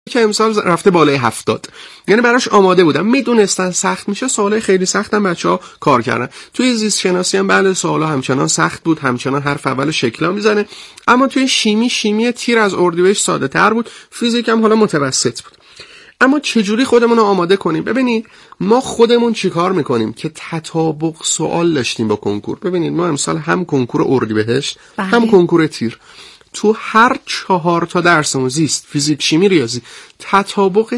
که امسال رفته بالای 70. یعنی براش آماده بودم، میدونستن سخت میشه، سوالای خیلی سختم بچه‌ها کار کردن. توی زیست شناسی هم بله سوالا همچنان سخت بود، همچنان حرف اول شکلا میزنه، اما توی شیمی تیر از اردیبهشت ساده تر بود، فیزیک هم حالا متوسط بود. اما چجوری خودمون رو آماده کنیم؟ ببینید ما خودمون چیکار میکنیم که تطابق سوال داشتیم با کنکور. ببینید ما امسال هم کنکور اردیبهشت هم کنکور تیر، تو هر 4 تا درسمون زیست، فیزیک، شیمی، ریاضی تطابق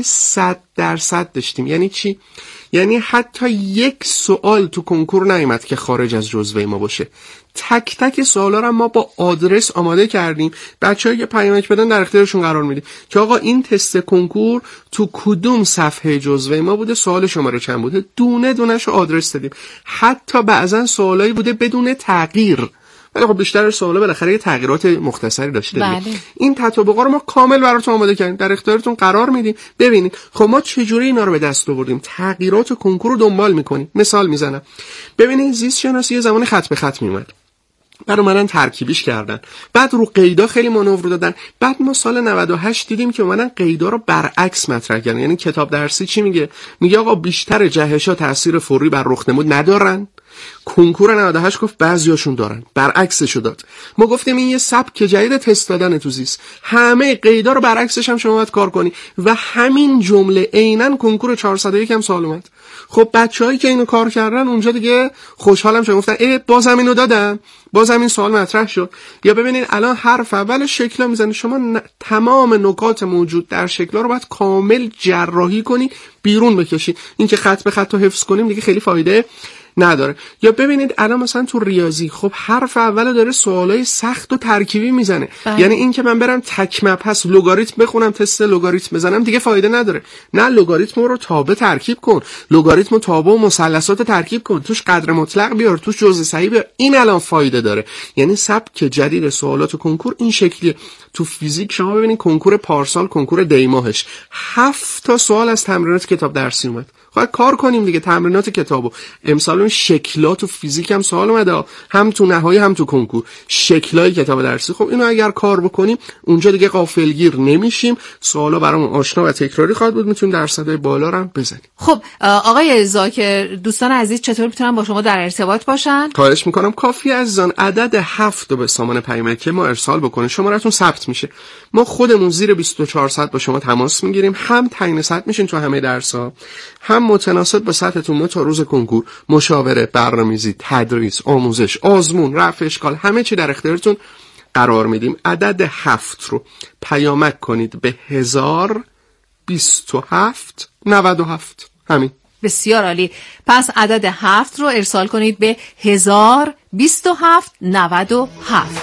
100% داشتیم. یعنی چی؟ یعنی حتی یک سوال تو کنکور نیامد که خارج از جزوه ما باشه. تک تک سوالا رو ما با آدرس آماده کردیم، بچه‌ها که پیامک بدن در اختیارشون قرار میدیم که آقا این تست کنکور تو کدوم صفحه جزوه ما بوده، سوال شماره چند بوده، دونه دونه‌شو آدرس دادیم. حتی بعضن سوالایی بوده بدون تغییر، ولی خب بیشتر سوالا بالاخره یه تغییرات مختصری داشته دیگه. این تطابقا رو ما کامل براتون آماده کردیم، در اختیارتون قرار میدیم. ببینید خب ما چجوری اینا رو به دست آوردیم، تغییرات کنکور رو دنبال میکنیم. مثال میزنم، ببینید زیست شناسی یه زمان خط به خط میومد، بعد اومدن ترکیبیش کردن، بعد رو قیدا خیلی مانور دادن، بعد ما سال 98 دیدیم که اومدن قیدا رو برعکس مطرح کردن. یعنی کتاب درسی چی میگه؟ میگه آقا بیشتر جهش‌ها تاثیر فوری بر رخنمود ندارن، کنکور 98 گفت بعضیاشون دارن، برعکسشو داد. ما گفتیم این یه سبک جدید تست دادن تو زیست، همه قیدا رو برعکسش هم شما باید کار کنی و همین جمله عیناً کنکور 401 هم سوال اومد. خب بچه‌هایی که اینو کار کردن اونجا دیگه خوشحالم شدن، گفتن بازم اینو دادم، بازم این سوال مطرح شد. یا ببینید الان حرف اول شکلا میزنه، شما تمام نکات موجود در شکلا رو باید کامل جراحی کنی، بیرون بکشی. این که خط به خط رو حفظ کنیم دیگه خیلی فایده نداره. یا ببینید الان مثلا تو ریاضی خب حرف اول داره سوالای سخت و ترکیبی میزنه، یعنی این که من برم تک مبحث لگاریتم بخونم، تست لگاریتم بزنم دیگه فایده نداره. نه، لگاریتم رو تابع ترکیب کن، لگاریتم رو تابع و مثلثات ترکیب کن، توش قدر مطلق بیار، توش جزء صحیح بیار، این الان فایده داره. یعنی سبک جدید سوالات کنکور این شکلیه. تو فیزیک شما ببینید کنکور پارسال، کنکور دیماهش 7 تا سوال از تمرینات کتاب درسی اومد. خب کار کنیم دیگه، تمرینات کتابو. امسال اون شکلات و فیزیک هم سوال اومده، هم تو نهایی هم تو کنکور، شکلای کتاب درسی. خب اینو اگر کار بکنیم اونجا دیگه غافلگیر نمیشیم، سوالا برامون آشنا و تکراری خواهد بود، میتونیم درصدهای بالا رو هم بزنیم. خب آقای زاکر، دوستان عزیز چطور میتونن با شما در ارتباط باشن؟ خواهش میکنم کافی عزیزان عدد 7 رو به سامان پیامکی ما ارسال بکنه، شماره‌تون ثبت میشه، ما خودمون زیر 24 ساعت با شما تماس میگیریم، هم تعیین سطح میشین تو همه درس‌ها، هم متناسب با سطحتون تا روز کنکور مشاوره، برنامه‌ریزی، تدریس، آموزش، آزمون، رفع اشکال، همه چی در اختیارتون قرار میدیم. عدد 7 رو پیامک کنید به 102797. همین. بسیار عالی. پس عدد 7 رو ارسال کنید به 102797.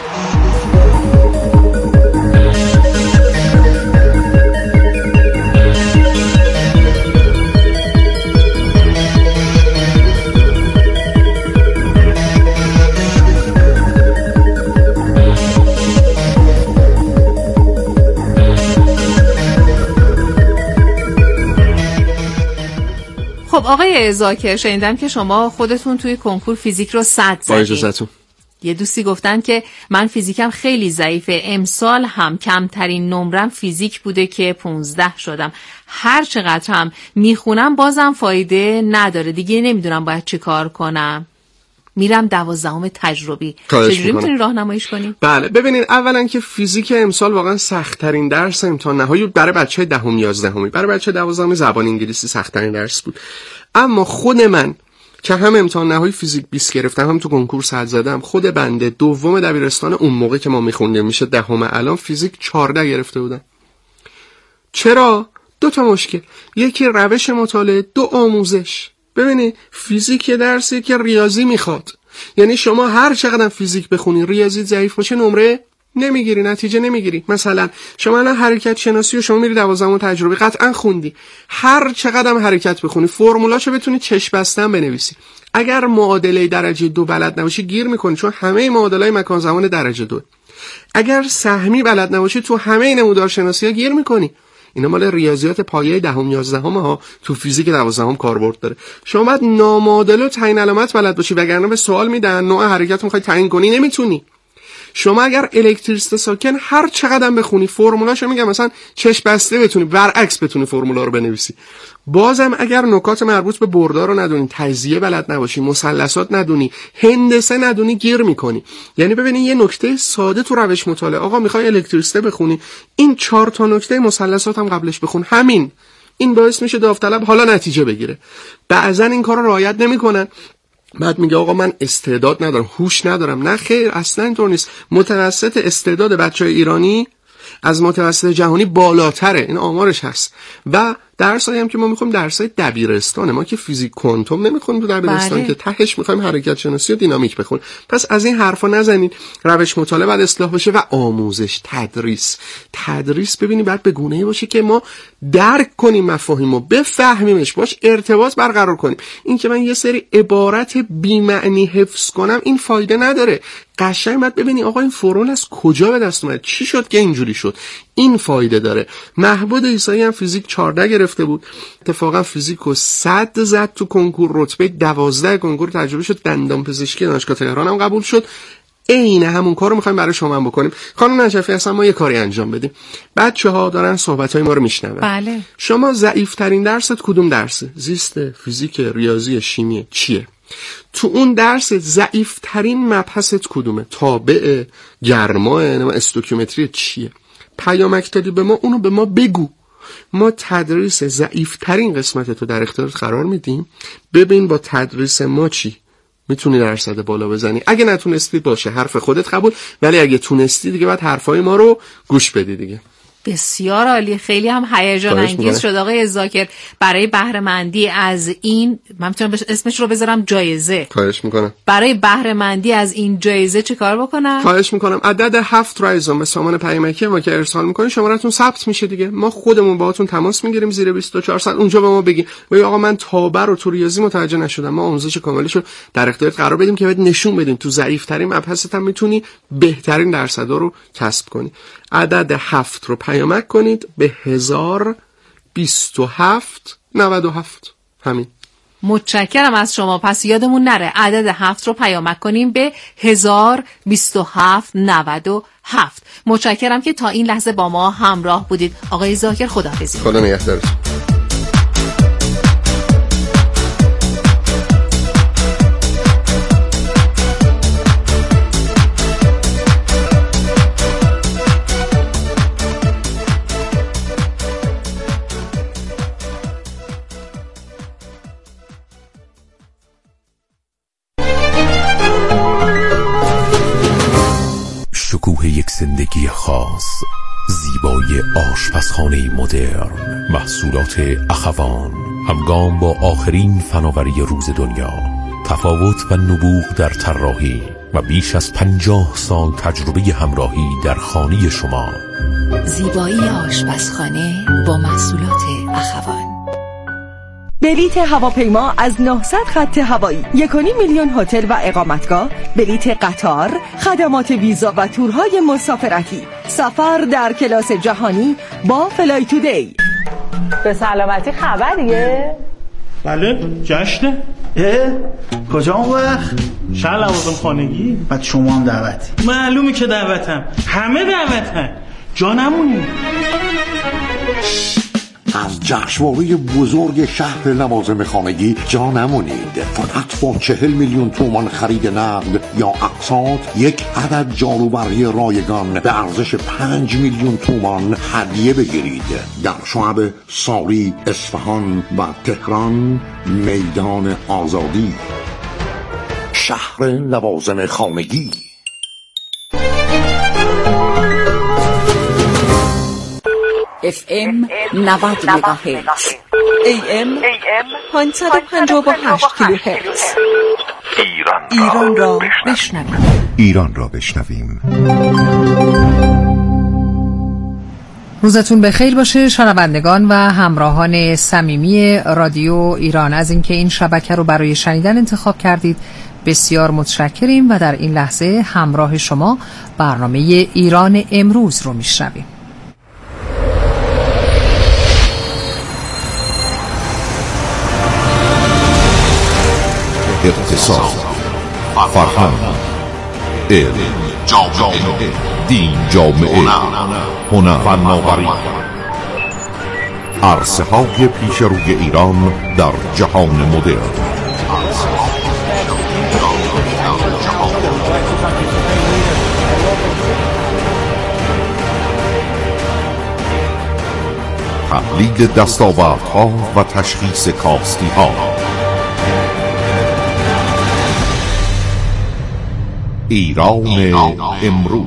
خب آقای زاکر، شنیدم که شما خودتون توی کنکور فیزیک رو 100 زدید. با اجازهتون. یه دوستی گفتن که من فیزیکم خیلی ضعیفه، امسال هم کمترین نمرم فیزیک بوده که 15 شدم، هر چقدر هم میخونم بازم فایده نداره، دیگه نمیدونم باید چی کار کنم، میرم 12ام تجربی. چجوری میتونی راهنماییش کنی؟ بله ببینید، اولا که فیزیک امسال واقعا سخت‌ترین درس امتحان نهایی برای بچهای 10ام 11ام، برای بچه 12ام زبان انگلیسی سخت‌ترین درس بود. اما خود من که هم امتحان نهایی فیزیک 20 گرفتم، هم تو کنکور 100 زدم، خود بنده دوم دبیرستان اون موقع که ما میخوندیم میشه 10ام الان، فیزیک 14 گرفته بودم. چرا؟ 2 تا مشکل، یکی روش مطالعه، 2 آموزش. ببینید فیزیک یه درسی که ریاضی میخواد، یعنی شما هر چقدر فیزیک بخونی ریاضی ضعیف باشه نمره نمیگیری، نتیجه نمیگیری. مثلا شما الان حرکت شناسی و شما میری 12ام تجربی قطعا خوندی، هر چقدر حرکت بخونی فرمولاشو بتونی چشم بستن بنویسی، اگر معادله درجه 2 بلد نباشی گیر میکنی، چون همه معادلای مکان زمان درجه 2. اگر سهمی بلد نباشی تو همه نمودارشناسی‌ها گیر میکنی. اینا مال ریاضیات پایه 10ام 11ام ها، تو فیزیک 12ام کاربرد داره. شما باید نامعادله و تعیین علامت بلد باشی، وگرنه به سوال میدن نوع حرکت میخوای تعیین کنی نمیتونی. شما اگر الکتریسیته ساکن هر چقدر بخونی فرمولاشو میگم مثلا چشم بسته بتونی برعکس بتونی فرمولا رو بنویسی، بازم اگر نکات مربوط به بردار رو ندونی، تجزیه بلد نباشی، مثلثات ندونی، هندسه ندونی، گیر میکنی. یعنی ببینید یه نکته ساده تو روش مطالعه، آقا میخوای الکتریسیته بخونی، این 4 تا نکته مثلثات هم قبلش بخون، همین این باعث میشه داوطلب حالا نتیجه بگیره. بعضن این کارو رعایت نمیکنن، بعد میگه آقا من استعداد ندارم، هوش ندارم. نه خیر، اصلا اینطور نیست. متوسط استعداد بچهای ایرانی از متوسط جهانی بالاتره، این آمارش هست. و درسایی هم که ما میخوایم درسای دبیرستانه، ما که فیزیک کوانتوم نمیخونیم تو دبیرستان که تهش میخوایم حرکت شناسی و دینامیک بخونیم. پس از این حرفا نزنید. روش مطالعه باید اصلاح بشه و آموزش، تدریس ببینید باید به گونه‌ای باشه که ما درک کنیم مفاهیمو، بفهمیمش، باش ارتباط برقرار کنیم. این که من یه سری عبارت بی معنی حفظ کنم این فایده نداره. قشنگ باید ببینی آقا این فرمول از کجا به دست اومد، چی شد که اینجوری شد، این فایده داره. محمود عیسایی هم فیزیک 14 گرفته بود، اتفاقا فیزیکو 100 زد تو کنکور، رتبه 12 کنکور تجربه شد، دندان پزشکی دانشگاه تهران هم قبول شد. عین همون کارو می‌خوایم برای شما هم بکنیم. خانم نجفی اصلا ما یه کاری انجام بدیم. بچه‌ها دارن صحبت‌های ما رو میشنون. بله. شما ضعیف‌ترین درست کدوم درسه؟ زیست، فیزیک، ریاضی، شیمی، چیه؟ تو اون درس ضعیف‌ترین مبحثت کدومه؟ تابع، گرما، استوکیومتری، چیه؟ پیامک دادی به ما، اونو به ما بگو. ما تدریس ضعیف‌ترین قسمت تو در اختیارت قرار میدیم. ببین با تدریس ما چی میتونی درصد بالا بزنی. اگه نتونستی باشه حرف خودت قبول، ولی اگه تونستی دیگه باید حرفای ما رو گوش بدی دیگه. بسیار عالی، خیلی هم هیجان انگیز شد آقای ذاکر. برای بهره مندی از این، من میتونم اسمش رو بذارم جایزه. خواهش میکنم. برای بهره مندی از این جایزه چه کار بکنم؟ خواهش میکنم عدد 7 رایزون به سامان پیامکی ما که ارسال میکنین شمارهتون ثبت میشه دیگه. ما خودمون باهاتون تماس میگیریم زیر 24 ساعت، اونجا به ما بگین وای آقا من تابع رو تو ریاضی متوجه نشدم، ما آموزش کاملشو در اختیارت قرار بدیم که بهت نشون بدیم تو ضعیف ترین مبحثت هم میتونی بهترین درصدا رو کسب کنی. عدد 7 رو پیامک کنید به 102797. همین. متشکرم از شما. پس یادمون نره عدد 7 رو پیامک کنیم به 102797. متشکرم که تا این لحظه با ما همراه بودید. آقای ذاکر خداحافظی. خدا نگهدارتون. شکوه یک زندگی خاص، زیبایی آشپزخانه مدرن، محصولات اخوان، همگام با آخرین فناوری روز دنیا، تفاوت و نبوغ در طراحی و بیش از 50 سال تجربه همراهی در خانه شما. زیبایی آشپزخانه با محصولات اخوان. بلیت هواپیما از 900 خط هوایی، 1.5 میلیون هتل و اقامتگاه، بلیت قطار، خدمات ویزا و تورهای مسافرتی، سفر در کلاس جهانی با فلای تودی. به سلامتی خبریه؟ بله جشنه. کجا اون وقت؟ شهر لوازم خانگی. بعد شما هم دعوتی؟ معلومه که دعوتم، همه دعوتن، جا نمونی. از جشنواره بزرگ شهر لوازم خانگی جا نمونید. فقط با 40 میلیون تومان خرید نقد یا اقساط یک عدد جاروبرقی رایگان به ارزش 5 میلیون تومان هدیه بگیرید. در شعب ساری، اصفهان و تهران، میدان آزادی. شهر لوازم خانگی. FM 90 مگاهرتز، AM 558 کیلوهرتز. ایران را بشنویم. ایران را بشنویم. روزتون بخیر باشه شنوندگان و همراهان صمیمی رادیو ایران. از اینکه این شبکه رو برای شنیدن انتخاب کردید بسیار متشکریم و در این لحظه همراه شما برنامه ایران امروز رو میشنویم. اقتصاد، فرهنگ، علم، جامعه دین، جامعه، هنر، فناوری، عرصه های پیش روی ایران در جهان مدرن. تحلیل دستاوردها و تشخیص کاستی‌ها. ایران امروز.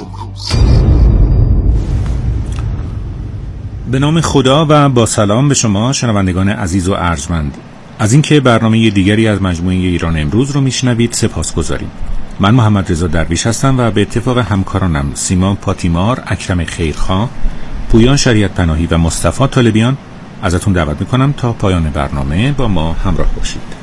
به نام خدا و با سلام به شما شنوندگان عزیز و ارجمند از اینکه برنامه دیگری از مجموعه ایران امروز رو میشنوید سپاسگزاریم. من محمد رضا درویش هستم و به اتفاق همکارانم سیما پاتیمار، اکرم خیرخواه، پویان شریعت پناهی و مصطفی طالبیان ازتون دعوت میکنم تا پایان برنامه با ما همراه باشید.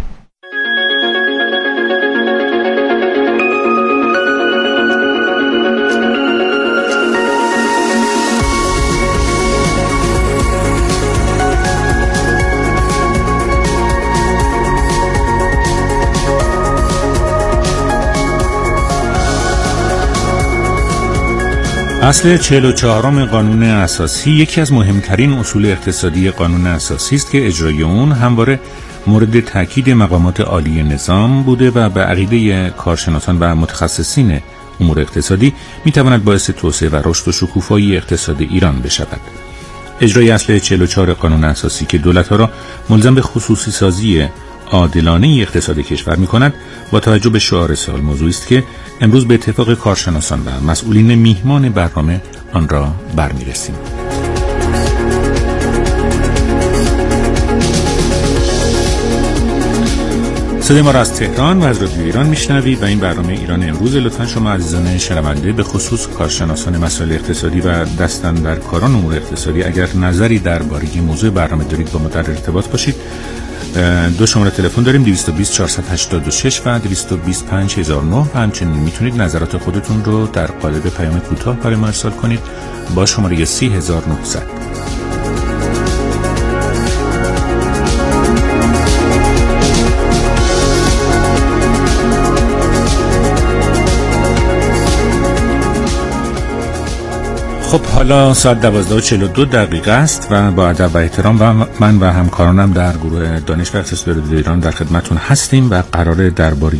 اصل 44 قانون اساسی یکی از مهمترین اصول اقتصادی قانون اساسی است که اجرای اون همواره مورد تاکید مقامات عالی نظام بوده و به عقیده کارشناسان و متخصصین امور اقتصادی میتواند باعث توسعه و رشد و شکوفایی اقتصاد ایران بشود. اجرای اصل 44 قانون اساسی که دولت‌ها را ملزم به خصوصی سازی عادلانه اقتصاد کشور می‌کند با توجه به شعار سال موضوعی است که امروز به اتفاق کارشناسان و مسئولین میهمان برنامه آن را برمی‌رسیم. صدای ما را از تهران و از رادیو ایران میشنوید و این برنامه ایران امروز. لطفاً شما عزیزان شنونده به خصوص کارشناسان مسائل اقتصادی و دستاندرکاران امور اقتصادی اگر نظری درباره موضوع برنامه دارید با ما در ارتباط باشید. دو شماره تلفن داریم 220 486 و 225 1009 و همچنین میتونید نظرات خودتون رو در قالب پیام کوتاه برای ما ارسال کنید با شماره 30900. خب حالا ساعت 12:42 است و با ادب و احترام و من و همکارانم در گروه دانش و اقتصاد رادیو ایران در خدمتتون هستیم و قراره درباره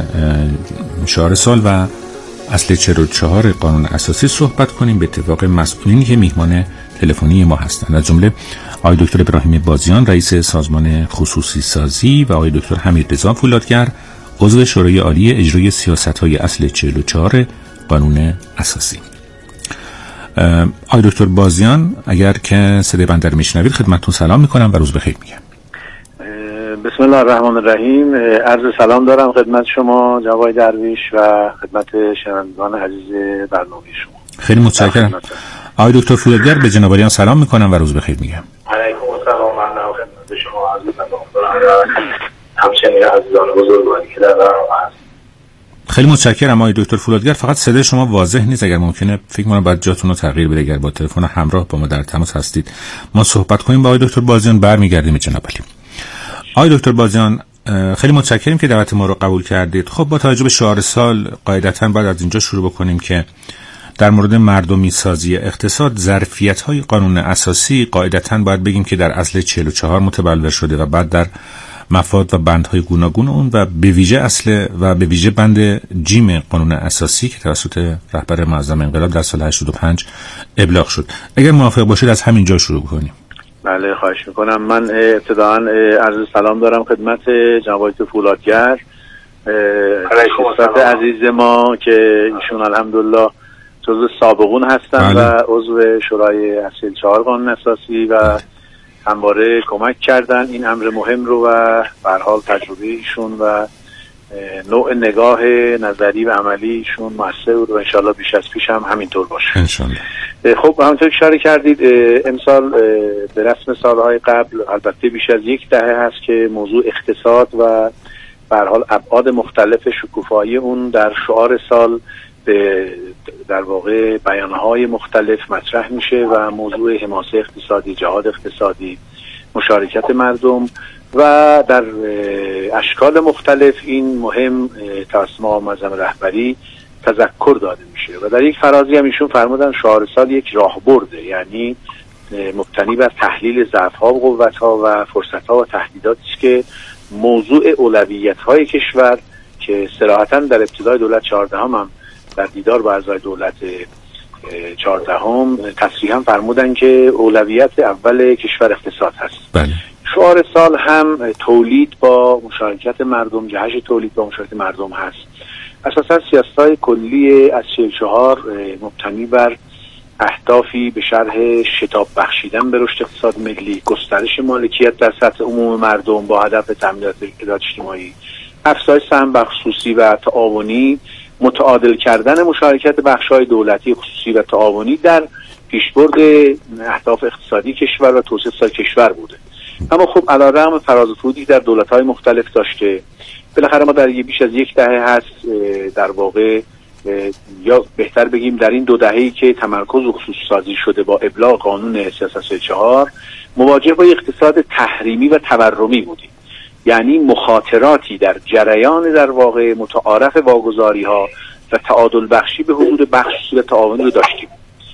شعار سال و اصل 44 قانون اساسی صحبت کنیم به اتفاق مسئولینی که میهمان تلفنی ما هستند، از جمله آقای دکتر ابراهیم بازیان رئیس سازمان خصوصی سازی و آقای دکتر حمیدرضا فولادگر عضو شورای عالی اجرای سیاست‌های اصل 44 قانون اساسی. آقای دکتر بازیان اگر که صدای بنده رو میشنوید خدمتتون سلام میکنم و روز بخیر میگم. بسم الله الرحمن الرحیم. عرض سلام دارم خدمت شما جناب درویش و خدمت شنوندگان عزیز برنامه شما. خیلی متشکرم. آقای دکتر فولادگر به جناب عالیان سلام میکنم و روز بخیر میگم. علیکم السلام. من خدمت شما عزیز سلام دارم و همچنین عزیزان بزرگواری که در برنامه هست. خیلی متشکرم آقای دکتر فولادگر. فقط صدای شما واضح نیست، اگر ممکنه فکر کنم بعد جاتون رو تغییر بده. اگر با تلفن همراه با ما در تماس هستید ما صحبت کنیم با آقای دکتر بازیان، برمیگردیم به جناب عالی. آقای دکتر بازیان خیلی متشکریم که دعوت ما رو قبول کردید. خب با توجه به شعار سال قاعدتاً باید از اینجا شروع بکنیم که در مورد مردمی سازی اقتصاد ظرفیت‌های قانون اساسی قاعدتاً باید بگیم که در اصل 44 متبلور شده و بعد در مفاد و بندهای گوناگون اون و به ویژه اصل و به ویژه بند جیم قانون اساسی که توسط رهبر معظم انقلاب در سال 85 ابلاغ شد. اگر موافق باشید از همین جا شروع کنیم. بله خواهش میکنم. من ابتداً عرض سلام دارم خدمت جناب دکتر فولادگر استاد عزیز ما که ایشون الحمدلله جزو سابقون هستن و عضو شورای اصل 4 قانون اساسی و همواره کمک کردن این امر مهم رو و به هر حال تجربه ایشون و نوع نگاه نظری و عملی ایشون مؤثر بود و انشالله بیش از پیش هم همینطور باشه انشالله. خب همونطور که اشاره کردید امسال به رسم سالهای قبل البته بیش از یک دهه هست که موضوع اقتصاد و به هر حال ابعاد مختلف شکوفایی اون در شعار سال در واقع بیانهای مختلف مطرح میشه و موضوع حماسه اقتصادی، جهاد اقتصادی، مشارکت مردم و در اشکال مختلف این مهم توسط معظم رهبری تذکر داده میشه. و در یک فرازی هم ایشون فرمودن شعار سال یک راهبرده، یعنی مبتنی بر تحلیل ضعف‌ها و قوت‌ها و فرصت‌ها و تهدیداتی است که موضوع اولویت‌های کشور که صراحتاً در ابتدای دولت 14 هم در دیدار با اعضای دولت 14 تصریحاً فرمودن که اولویت اول کشور اقتصاد هست. بله. شعار سال هم تولید با مشارکت مردم، جهش تولید با مشارکت مردم هست. اساساً سیاست‌های کلی از 44 مبتنی بر اهدافی به شرح شتاب بخشیدن به رشد اقتصاد ملی، گسترش مالکیت در سطح عموم مردم با هدف تامین عدالت اجتماعی، افزایش سهم بخش خصوصی و تعاونی، متعادل کردن مشارکت بخش‌های دولتی خصوصی و تعاونی در پیشبرد اهداف اقتصادی کشور و توسعه اقتصادی کشور بوده. اما خب علیرغم فراز و فرودی در دولت‌های مختلف داشته، بالاخره ما در بیش از یک دهه هست در واقع، یا بهتر بگیم در این 2 دهه‌ای که تمرکز و خصوصی سازی شده با ابلاغ قانون سیاست 4 مواجه با اقتصاد تحریمی و تورمی بودیم. یعنی مخاطراتی در جریان در واقع متعارف واگذاری‌ها و تعادل بخشی به حدود بخش و تعاونی رو داشتیم.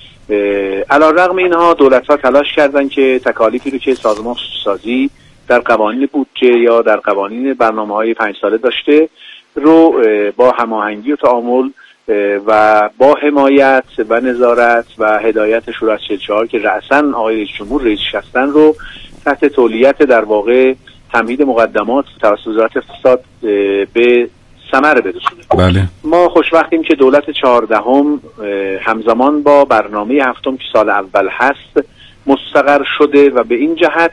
علیرغم اینها دولت‌ها تلاش کردند که تکالیفی رو که سازمان خصوصی سازی در قوانین بودجه یا در قوانین برنامه‌های 5 ساله داشته رو با هماهنگی و تعامل و با حمایت و نظارت و هدایت شورای 44 که رأساً آقای رئیس جمهور رئیسش هستن رو تحت تولیت در واقع تمهید مقدمات توسط وزارت اقتصاد به ثمر برسونه. بله. ما خوشبختیم که دولت 14 همزمان با برنامه 7 که سال اول هست مستقر شده و به این جهت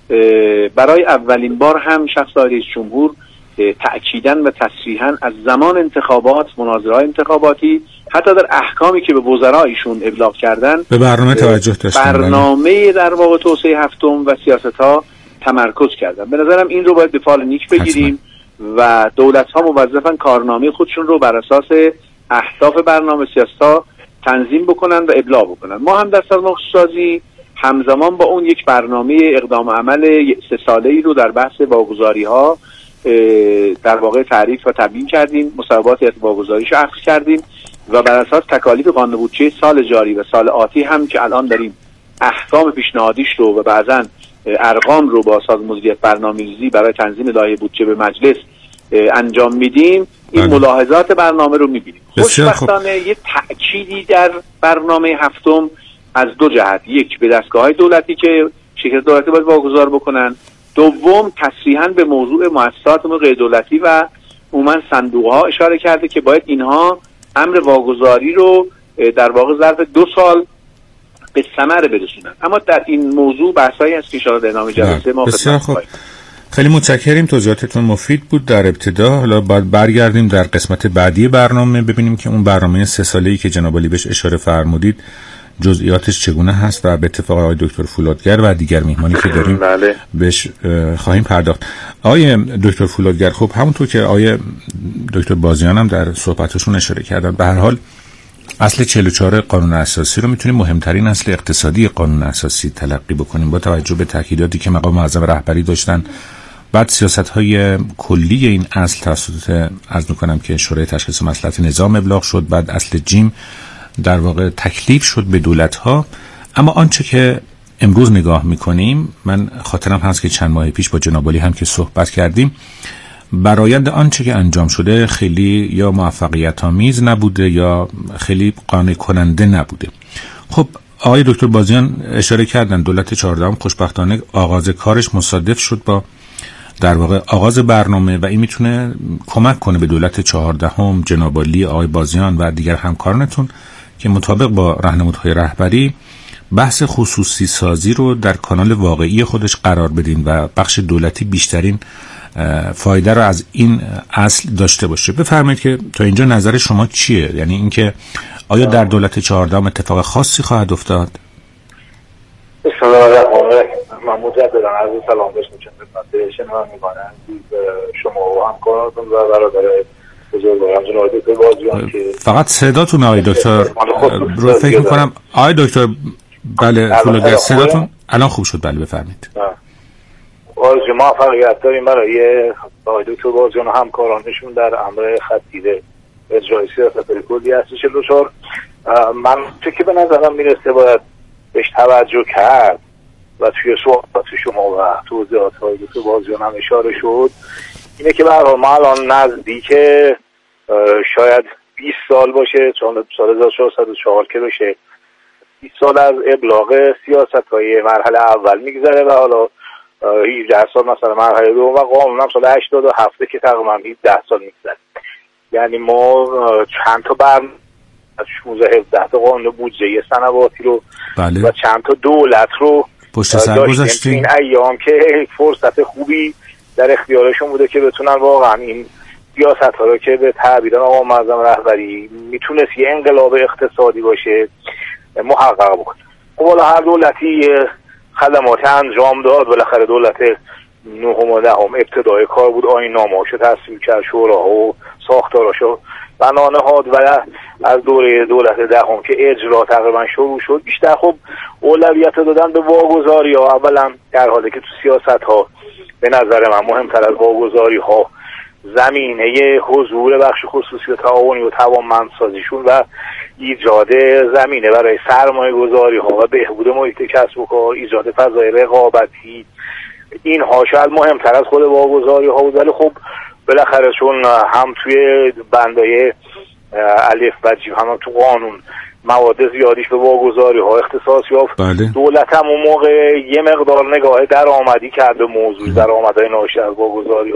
برای اولین بار هم شخص رئیس جمهور تأکیداً و تصریحاً از زمان انتخابات، مناظره‌های انتخاباتی، حتی در احکامی که به وزرایشون ابلاغ کردن به برنامه توجه داشتن، برنامه در واقع توسعه 7 و سیاست‌ها تمرکز کردن. به نظرم این رو باید به فال نیک بگیریم و دولت‌ها موظفن کارنامه خودشون رو بر اساس اهداف برنامه سیاست‌ها تنظیم بکنن و ابلاغ بکنن. ما هم در سازمان خصوصی سازی همزمان با اون یک برنامه اقدام عمل 3 ساله‌ای رو در بحث واگذاری‌ها در واقع تعریف و تبیین کردیم، مصوبات واگذاریش اخذ کردیم و بر اساس تکالیف قانون بودجه سال جاری و سال آتی هم که الان داریم احکام پیشنهادیش رو و بعضاً ارقام رو با سازمان مدیریت برنامه‌ریزی برای تنظیم لایحه بودجه به مجلس انجام میدیم، این ملاحظات برنامه رو میبینیم. خوشبختانه یه تأکیدی در برنامه 7 از 2 جهت، یک به دستگاه‌های دولتی که شرکت دولتی باید واگذار بکنن، دوم تصریحاً به موضوع مؤسسات غیر دولتی و عموماً صندوق‌ها اشاره کرده که باید اینها امر واگذاری رو در واقع ظرف 2 سال به ثمر برسونن. اما در این موضوع بحثایی هست که اشاره در ادامه جلسه ما بسیار خوب. خیلی متشکریم، توضیحاتتون مفید بود در ابتدا. حالا باید برگردیم در قسمت بعدی برنامه ببینیم که اون برنامه 3 ساله‌ای که جناب عالی بهش اشاره فرمودید جزئیاتش چگونه هست و به اتفاق آقای دکتر فولادگر و دیگر میهمانی که داریم بهش خواهیم پرداخت. آقای دکتر فولادگر، خب همونطور که آقای دکتر بازیان هم در صحبتشون اشاره کردن، به هر حال اصل 44 قانون اساسی رو میتونیم مهمترین اصل اقتصادی قانون اساسی تلقی بکنیم با توجه به تاکیداتی که مقام معظم رهبری داشتن. بعد سیاست‌های کلی این اصل توسط عرض می‌کنم که شورای تشخیص مصلحت نظام ابلاغ شد، بعد اصل جیم در واقع تکلیف شد به دولت‌ها. اما آنچه که امروز نگاه می‌کنیم، من خاطرم هست که چند ماه پیش با جناب عالی هم که صحبت کردیم، برآیند آنچه که انجام شده خیلی یا موفقیت آمیز نبوده یا خیلی قانع کننده نبوده. خب آقای دکتر بازیان اشاره کردن دولت 14 خوشبختانه آغاز کارش مصادف شد با در واقع آغاز برنامه و این میتونه کمک کنه به دولت 14 جناب عالی، آقای بازیان و دیگر همکارانتون که مطابق با راهنمودهای رهبری بحث خصوصی سازی رو در کانال واقعی خودش قرار بدین و بخش دولتی بیشترین فایده رو از این اصل داشته باشه. بفرمایید که تا اینجا نظر شما چیه؟ یعنی اینکه آیا در دولت 14 اتفاق خاصی خواهد افتاد؟ بسم الله الرحمن الرحیم. من مجددا عرض سلام داشتم خدمت شنوندگان شما و همکارانتون و برادر بزرگوارم جناب دکتر بازیان که فقط صداتون آقای دکتر رو فکر می‌کنم آقای دکتر بله فولادگر صداتون الان خوب شد. بله بفرمایید. آرزوی موفقیت داریم برای آقای دکتر بازیان و همکارانشون در امر خط دیده اجرای سیاست کلی هستی 44 من که به نظرم میرسه باید بهش توجه کرد و توی صحبت شما و توضیحات های دکتر بازیان هم اشاره شد اینه که به هر حال ما الان نزدیک شاید 20 سال باشه، چون سال 1404 که بشه 20 سال از ابلاغ سیاست های مرحله اول میگذره و حالا 18 سال مثلا مرحله دوم و قانون هم سال 87 که تقریبا 10 سال میگذره. یعنی ما چند تا برنامه 16-17 تا قانون بودجه سنواتی رو بله. و چند تا دولت رو پشت سر گذاشتیم این ایام که فرصت خوبی در اختیارشون بوده که بتونن واقعا این سیاست ها رو که به تعبیر آقا معظم رهبری میتونست یه انقلاب اقتصادی باشه محقق بکنه. خب حالا هر دولتی خدمات انجام داد، بالاخره دولت نهم و دهم ابتدای کار بود، آیین نامه‌هاشو تصویب کرد، شوراها و ساختاراشو بنا نهاد و از دوره دولت دهم که اجرا تقریبا شروع شد بیشتر خب اولویت دادن به واگذاری ها. اولا در حالی که تو سیاست ها به نظر من مهمتر از واگذاری ها زمینه حضور بخش خصوصی و تعاونی و توانمندسازیشون و ایجاد زمینه برای سرمایه گذاری ها و بهبود محیط کسب و کار، ایجاد فضای رقابتی، اینها شاید مهمتر از خود واگذاری ها بود. ولی خب بالاخره چون هم توی بندای الف و جیم هم تو قانون مواد زیادیش به واگذاری ها اختصاص یافت، بله. دولت هم اون موقع یه مقدار نگاه درآمدی کرد به موضوع درآمدهای ناشی از واگذاری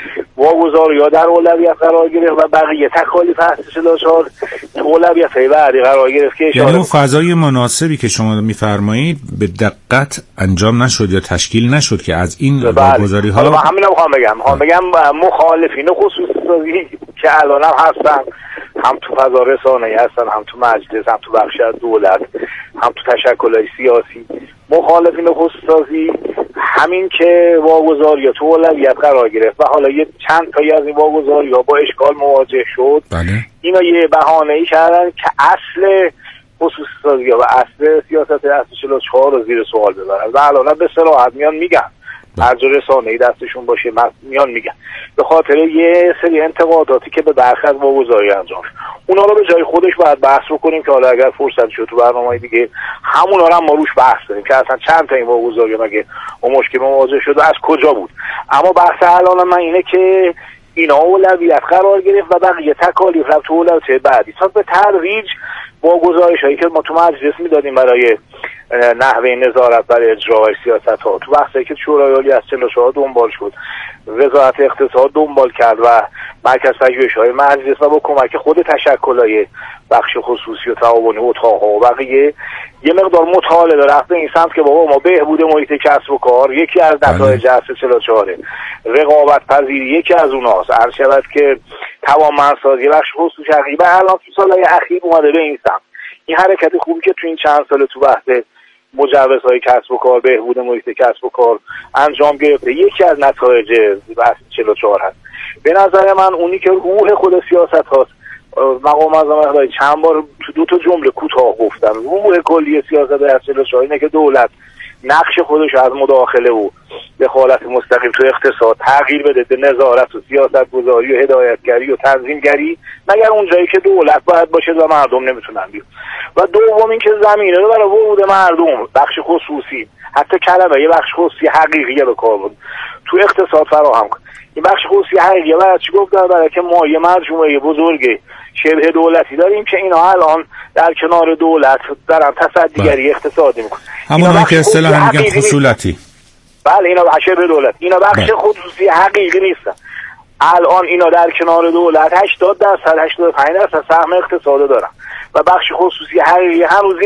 ها در اولویت قرار گرفت و بقیه تکالیف هستی 44 اولویت های بعدی قرار گرفت که یعنی اون فضای مناسبی که شما میفرمایید به دقت انجام نشد یا تشکیل نشد که از این واگذاری ها همین میخوام بگم مخالفین خصوصی سازی که الان هم هستن، هم تو فضا رسانه‌ای هستن، هم تو مجلس، هم تو بخش از دولت، هم تو تشکل‌های سیاسی، مخالفین خصوصی سازی همین که واگذاری‌ها تو اولویت قرار گرفت و حالا یه چند تایی از این واگذاری‌ها با اشکال مواجه شد، بله. اینا یه بهانه‌ای کردن که اصل خصوصی سازی‌ها و اصل سیاست اصل 44 رو زیر سوال ببرن و الان به صراحت میان میگن، هر جا رسانه‌ای دستشون باشه میان میگن به خاطر یه سری انتقاداتی که به برخی از واگذاری انجام شد. اونا رو به جای خودش باید بحث بکنیم که حالا اگر فرصت شد تو برنامه‌های دیگه همونا رو هم ما روش بحث کنیم که اصلا چند تا این واگذاری مگه اون مشکل مواجه شد و از کجا بود. اما بحث الان من اینه که اینا اولویت قرار گرفت و بقیه تکالیف رفت تو اولویت بعدی تا به تدریج واگذاری‌هایی که ما تو مجلس میدادیم برای نحوه نظارت برای اجرای سیاست‌ها تو بحثی که شورای عالی از 44 دنبال شد، وزارت اقتصاد دنبال کرد و مرکز پژوهش‌های مجلس و با کمک خود تشکل‌های بخش خصوصی و تعاونی اتاق‌ها و بقیه یه مقدار مطالعه رفت به این سمت که بابا ما بهبود محیط کسب و کار یکی از نتایج اصل 44 رقابت پذیری یکی از اونهاست، عرض شود که توانمندسازی بخش خصوصی تقریبا الان تو سال‌های اخیر اومده به این سمت. این حرکت خوبی که تو این چند سال تو بحث مجوزهای کسب و کار، بهبود محیط کسب و کار انجام گرفته یکی از نتایج بحث 44 هست. به نظر من اونی که روح خود سیاست هاست، مقام معظم چند بار تو دو تا جمله کوتاه گفتن، روح کلی سیاست در 44 اینه که دولت نقش خودش از مداخله و دخالت مستقیم تو اقتصاد تغییر بده به نظارت و سیاست گذاری و هدایتگری و تنظیمگری، مگر اون جایی که دولت باید باشه و مردم نمیتونن بیان. و دوم این که زمینه رو برای ورود مردم بخش خصوصی، حتی کلمه یه بخش خصوصی حقیقیه به کار بود تو اقتصاد فراهم کن. این بخش خصوصی حقیقیه برای چی گفتن؟ برای که ما یه مجموعه بزرگ شبه دولتی داریم که اینا الان در کنار دولت دارن تصدیگری اقتصادی میکنن، همون که اصطلاحاً میگن خصولتی. بله اینا شبه دولت، اینا بخش خصوصی حقیقی نیستن. الان اینا در کنار دولت 80% 85% سهم اقتصاد دارن و بخش خصوصی حقیقی هنوز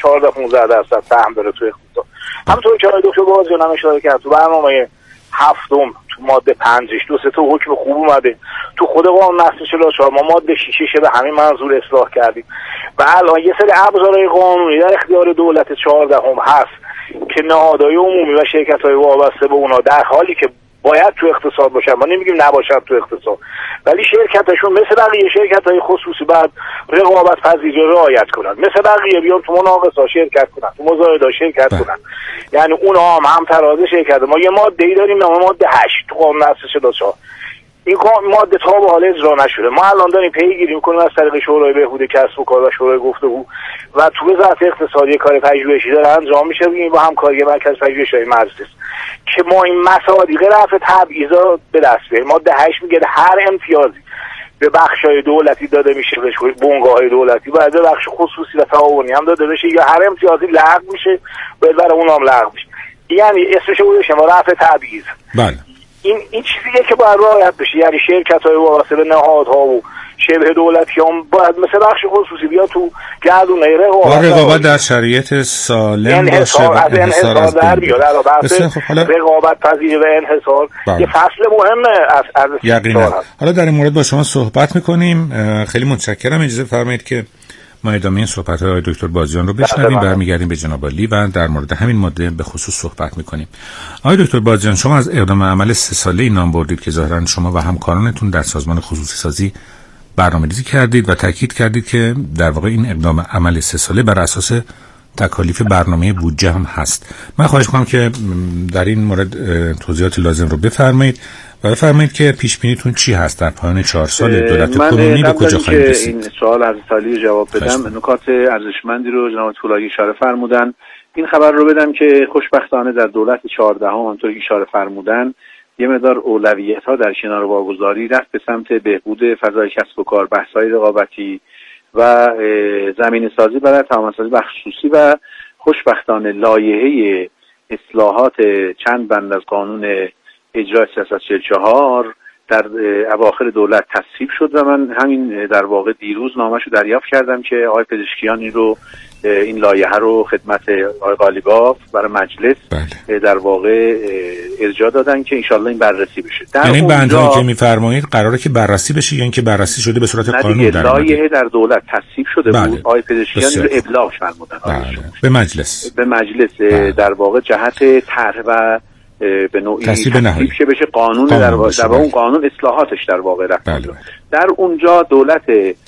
14-15% سهم داره تو اقتصاد. همونطور که دکتر بازیان هم اشاره کرد تو برنامه هفتم تو ماده 5 2-3 تا حکم خوب اومده، تو خود قانون اساسی 44 ما ماده 6 به همین منظور اصلاح کردیم و الان یه سری ابزارهای قانونی در اختیار دولت 14 هست که نهادهای عمومی و شرکت‌های وابسته به اونا در حالی که باید تو اقتصاد باشن، ما نمیگیم نباشن تو اقتصاد، ولی شرکتشون مثل بقیه شرکت‌های خصوصی بعد رقابت پذیری رعایت کنن، مثل بقیه بیان تو مناقصه‌ها شرکت کنن، تو مزایده‌ها شرکت کنن. یعنی اونها هم تراز شرکت. ما یه ماده‌ای داریم نام ماده 8 تو قانون اساسی 44 این ماده تا به حال اجرا نشده. ما الان داریم پیگیری میکنیم از طریق شورای بهبود کسب و کار و شورای گفتگو و تو وزارت اقتصادی کار پژوهشی داره انجام میشه با همکاری مرکز پژوهش‌های مجلس که ما این مصادیق رفع تبعیضا به دست بیاریم. ماده 8 میگه هر امتیازی به بخش‌های دولتی داده میشه، به بنگاه‌های دولتی باید به بخش خصوصی و تعاونی هم داده بشه، یا هر امتیازی لغو میشه باید برای اون هم لغو میشه. یعنی اسمش بوده شما رفع تبعیض. بله. این چیزیه که باید رعایت بشه. یعنی شرکت‌های وابسته به نهادها و شبه دولتی هم باید مثل بخش خصوصی بیا تو گردونه رقابت در شرایط سالم باشه و انحصار از در بیاد. رقابت پذیر و انحصار یه فصل مهمه از یقینا. حالا در این مورد با شما صحبت می‌کنیم. خیلی متشکرم. اجازه فرمایید که ما ادامه این صحبت‌های آقای دکتر بازیان رو بشنویم، برمیگردیم به جناب عالی و در مورد همین ماده به خصوص صحبت می‌کنیم. آقای دکتر بازیان، شما از اقدام عمل 3 ساله‌ای نام بردید که ظاهراً شما و همکارانتون در سازمان خصوصی سازی برنامه‌ریزی کردید و تاکید کردید که در واقع این اقدام عمل 3 ساله بر اساس تکالیف برنامه بودجه هم هست. من خواهش می‌کنم که در این مورد توضیحات لازم رو بفرمایید و بفرمایید که پیش بینیتون چی هست در پایان 4 سال دولت کنونی، به کجا خواهید رسید؟ این سوال از سالی جواب بدم، نکات ارزشمندی رو جناب طولایی اشاره فرمودن. این خبر رو بدم که خوشبختانه در دولت 14 همونطور که اشاره فرمودن یه مقدار اولویت‌ها در کنار واگذاری رفت به سمت بهبود فضای کسب و کار، بحث‌های رقابتی و زمینه‌سازی برای توانمندسازی بخش خصوصی و خوشبختانه لایحه اصلاحات چند بند از قانون اجرای سیاست 44 در اواخر دولت تصویب شد و من همین در واقع دیروز نامه‌شو دریافت کردم که آقای پزشکیان این لایحه رو خدمت آقای قالیباف برای مجلس در واقع ارجاع دادن که انشالله این بررسی بشه. یعنی بندهایی که میفرمایید قراره که بررسی بشه یا اینکه بررسی شده به صورت قانون در لایحه در دولت تصویب شده بود، آقای پزشکیان رو ابلاغ فرمودن به مجلس در واقع جهت طرح و به نوعی تصویب شه بشه قانون در واقع اون قانون اصلاحاتش در واقع رفت. در اونجا دولت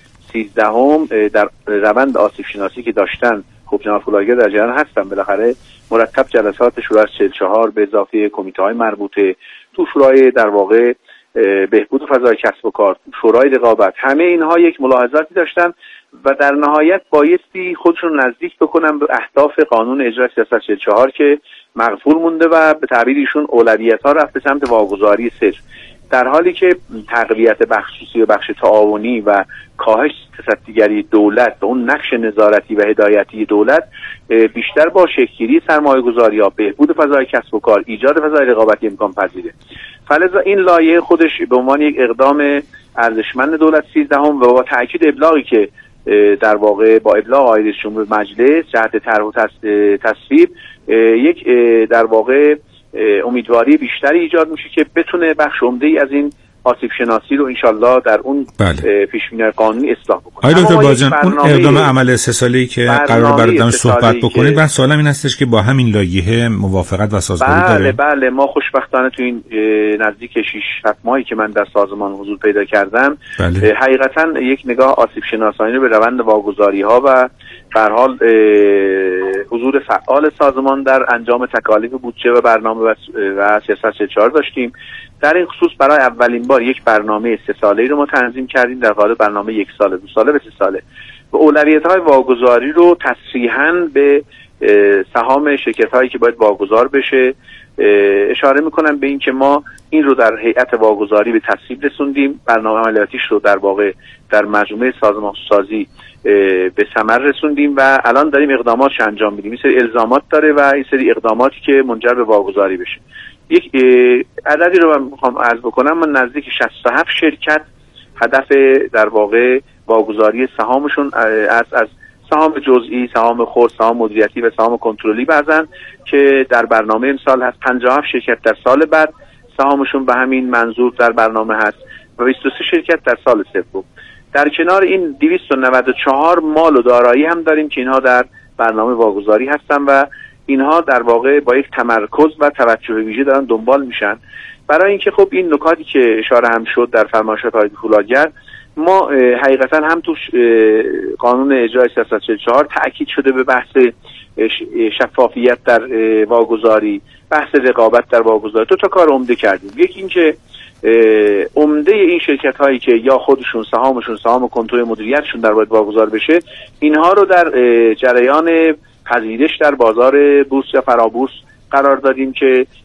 13 در روند آسیب شناسی که داشتن، خب جناب فولادگر در جریان هستن، بالاخره مرتب جلسات شورای 44 به اضافه کمیته‌های مربوطه تو شورای در واقع بهبود فضای کسب و کار، شورای رقابت، همه اینها یک ملاحظاتی داشتن و در نهایت بایستی خودشون نزدیک بکنن به اهداف قانون اجرای سیاست 44 که مغفور مونده و به تعبیر ایشون اولویت‌ها رفت به سمت واگذاری صرف، در حالی که تقویت بخش خصوصی و بخش تعاونی و کاهش تصدیگری دولت و اون نقش نظارتی و هدایتی دولت بیشتر با شکل‌گیری سرمایه‌گذاری‌ها، بهبود فضای کسب و کار، ایجاد فضای رقابتی امکان پذیره. فلذا این لایحه خودش به عنوان یک اقدام ارزشمند دولت 13 و با تاکید ابلاغی که در واقع با ابلاغ آقای رئیس جمهور مجلس جهت طرح و تصویب یک در واقع امیدواری بیشتری ایجاد میشه که بتونه بخش عمده‌ای از این آسیب شناسی رو انشالله در اون پیش‌بینی قانونی اصلاح بکنه. آقای دکتر بازیان، اون اقدام عمل 3 ساله‌ای که قرار برادرم صحبت بکنید، من سوالم این هستش که با همین لایحه موافقت و سازگاری داره؟ بله ما خوشبختانه تو این نزدیک 6-7 ماهی که من در سازمان حضور پیدا کردم حقیقتا یک نگاه آسیب شناسانه به روند واگذاری‌ها و به هر حال حضور فعال سازمان در انجام تکالیف بودجه و برنامه و سیاست 44 داشتیم. در این خصوص برای اولین بار یک برنامه 3 ساله‌ای رو ما تنظیم کردیم در قالب برنامه 1 ساله، 2 ساله و 3 ساله و اولویت‌های واگذاری رو تصریحاً به سهام شرکت‌هایی که باید واگذار بشه اشاره می‌کنم به این که ما این رو در هیئت واگذاری به تصویب رسوندیم، برنامه عملیاتیش رو در واقع در مجموعه سازمان سازی به ثمر رسوندیم و الان داریم اقداماتش انجام میدیم. این سری الزامات داره و این سری اقداماتی که منجر به واگذاری بشه. یک عددی رو من میخوام عرض بکنم، من نزدیک 67 شرکت هدف در واقع واگذاری سهامشون از سهام جزئی، سهام خرد، سهام مدیریتی و سهام کنترلی بعضن که در برنامه امسال هست. 57 شرکت در سال بعد سهامشون به همین منظور در برنامه هست و 23 شرکت در سال سوم. در کنار این 294 مال و دارایی هم داریم که اینها در برنامه واگذاری هستن و اینها در واقع با یک تمرکز و توجه ویژه دارن دنبال میشن. برای اینکه خب این نکاتی که اشاره هم شد در فرمایشات آقای فولادگر، ما حقیقتا هم تو قانون اجرای سیاست 44 تأکید شده به بحث شفافیت در واگذاری، بحث رقابت در واگذاری. 2 تا کار عمده کردیم. یکی اینکه عمده این شرکت هایی که یا خودشون سهام کنترل مدیریتشون در باید واگذار بشه، اینها رو در جریان پذیرش در بازار بورس یا فرابورس قرار دادیم که